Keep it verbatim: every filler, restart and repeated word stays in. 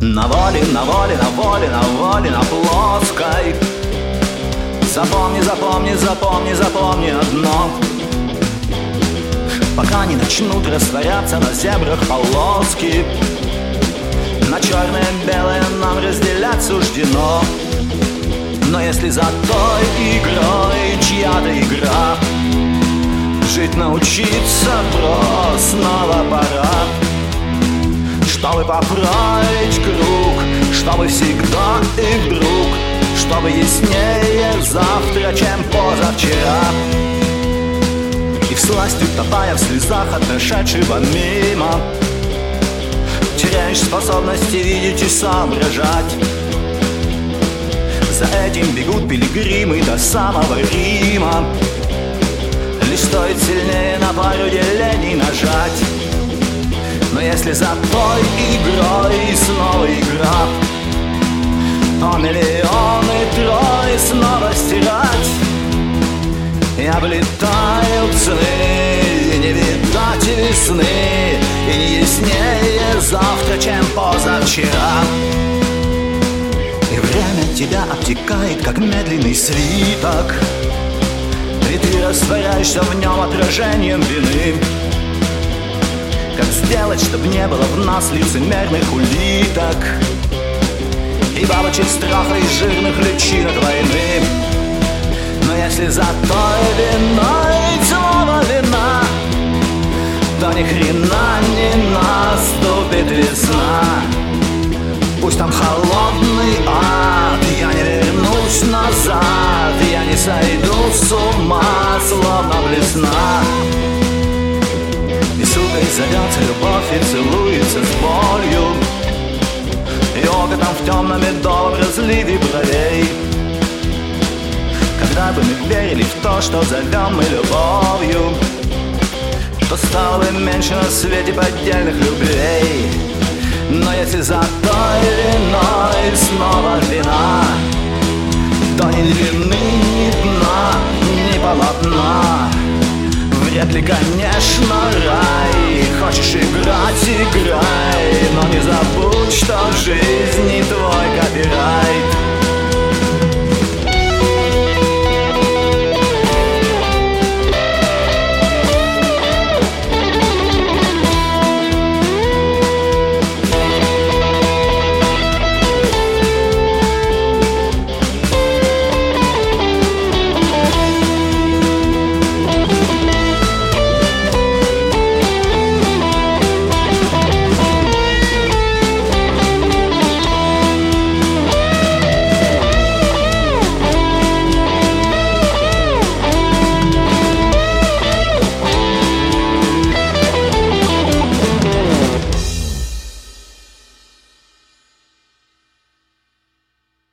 На воле, на воле, на воле, на воле, на плоской. Запомни, запомни, запомни, запомни одно: пока не начнут растворяться на зебрах полоски, на черное и белое нам разделять суждено. Но если за той игрой чья-то игра, жить научиться бро снова пора. Чтобы поправить круг, чтобы всегда и вдруг, чтобы яснее завтра, чем позавчера. И всласть утопая в слезах от нашедшего мимо, теряешь способности видеть и соображать. За этим бегут пилигримы до самого Рима. Лишь стоит сильнее на пару делений нажать. Но если за той игрой снова игра, то миллионы трой снова стирать. И облетают сны, и не видать весны, и не яснее завтра, чем позавчера. И время тебя обтекает, как медленный свиток, и ты растворяешься в нем отражением вины. Как сделать, чтобы не было в нас лицемерных улиток и бабочек страха и жирных личинок войны? Но если за той виной снова вина, то ни хрена не наступит весна. Пусть там холодный ад, я не вернусь назад, я не сойду с ума, словно блесна. И сукой зовется любовь и целуется с болью, и опытом в темном медовом разливе бровей. Когда бы мы верили в то, что зовем мы любовью, то стало бы меньше на свете поддельных любвей. Но если за той виной снова вина, то ни длины, ни дна, ни полотна. Вряд ли, конечно, рай. Хочешь играть — играй, но не за